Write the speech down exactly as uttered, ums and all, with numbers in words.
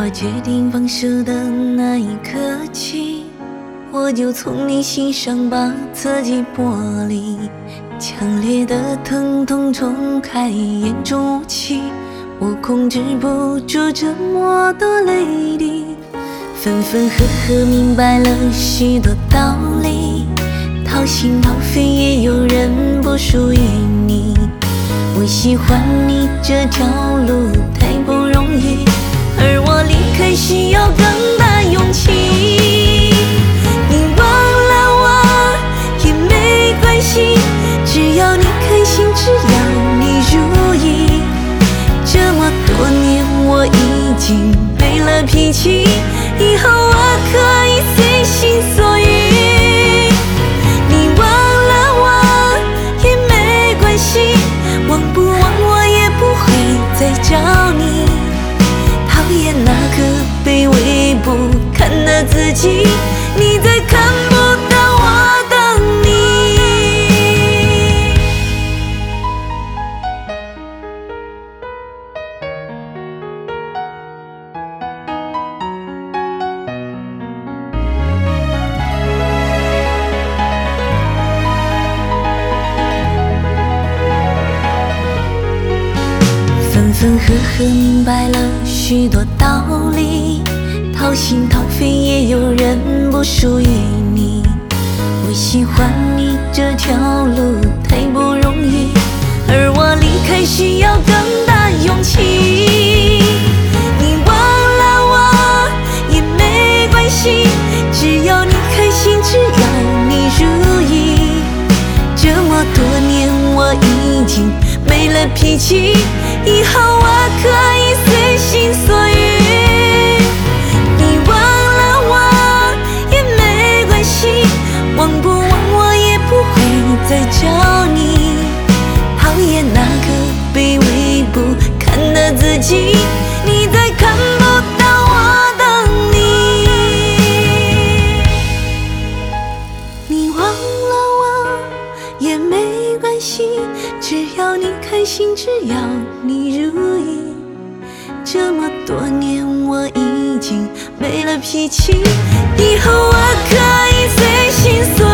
我决定放手的那一刻起，我就从你心上把自己剥离，强烈的疼痛冲开眼中雾气，我控制不住这么多泪滴，分分合合明白了许多道理，掏心掏肺也有人不属于你，我喜欢你这条路太不容易，而我离开需要更大勇气，你忘了我也没关系，只要你开心，只要你如意，这么多年我已经没了脾气，以后我可以随心所欲，你忘了我也没关系，忘不忘我也不会再找你，讨厌那个卑微不堪的自己，你再看不到我的你。分分合合明白了许多道理，掏心掏肺也有人不属于你，我喜欢你这条路太不容易，而我离开需要更大勇气，你忘了我也没关系，只要你开心，只要你如意，这么多年我已经没了脾气，以后我可以随心所欲，你忘了我也没关系，忘不忘我也不会再找你，讨厌那个卑微不堪的自己，你再看不到我的你，你忘了我也没关系，只要你开心，只要你如意，这么多年我已经没了脾气，以后我可以随心所欲。